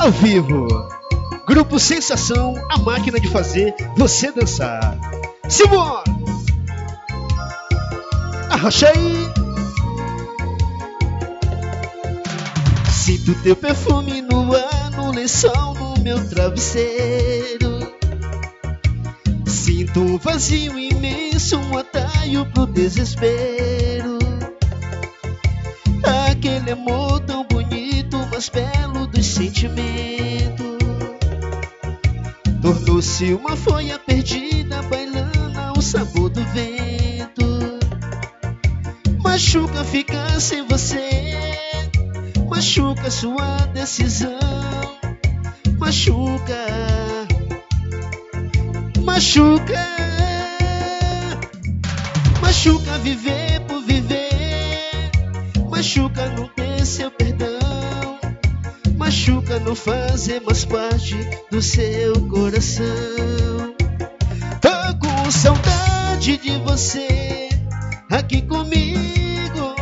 ao vivo. Grupo Sensação, a máquina de fazer você dançar. Simbora! Arrocha aí. Sinto teu perfume no ar, no lençol, no meu travesseiro. Sinto um vazio imenso, um atalho pro desespero. Aquele amor tão bonito, mais belo dos sentimentos, tornou-se uma folha perdida, bailando ao sabor do vento. Machuca ficar sem você, machuca sua decisão. Machuca, machuca, machuca viver por viver. Machuca não ter seu perdão. Machuca não fazer mais parte do seu coração. Tô com saudade de você aqui comigo.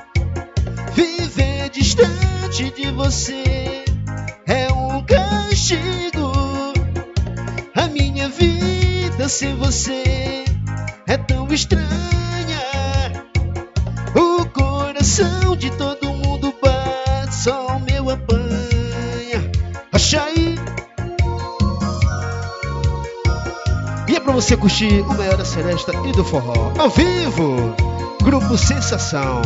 Viver distante de você é um castigo. A minha vida sem você é tão estranha. O coração de todo mundo bate, só o meu apanha. Acha aí. E é pra você curtir o maior da seresta e do forró ao vivo. Grupo Sensação.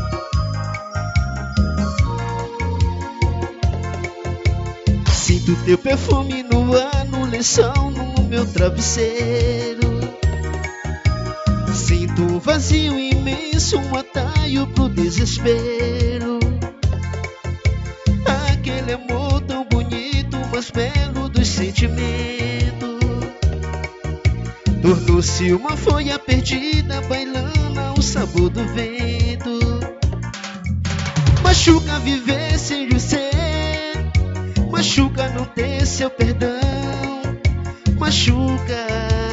Sinto teu perfume no ar, no lençol, no meu travesseiro. Sinto um vazio imenso, um atalho pro desespero. Aquele amor tão bonito, mais belo dos sentimentos, tornou-se uma folha perdida, bailando ao sabor do vento. Machuca viver sem você, machuca não ter seu perdão. Machuca,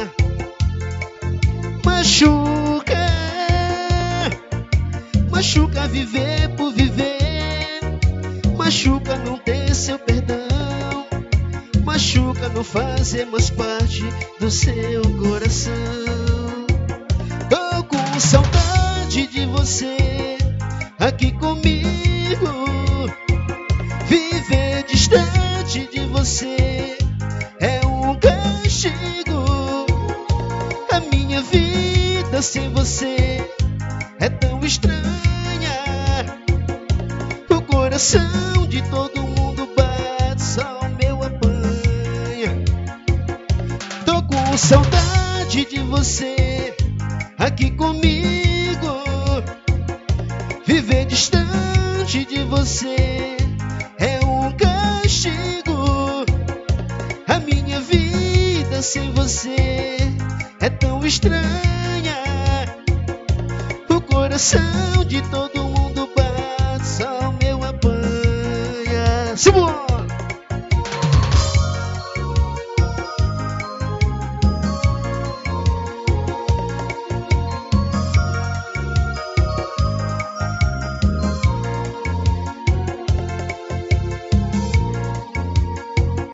machuca, machuca viver por viver. Machuca não ter seu perdão. Machuca não fazer mais parte do seu coração. Tô com saudade de você aqui comigo. Viver distante de você é um castigo. A minha vida sem você é tão estranha. O coração de todo mundo bate, só o meu apanha. Tô com saudade de você aqui comigo. Viver distante de você é um castigo. A minha vida sem você é tão estranha. O coração de todo mundo bate, só o meu apanha. Simbora!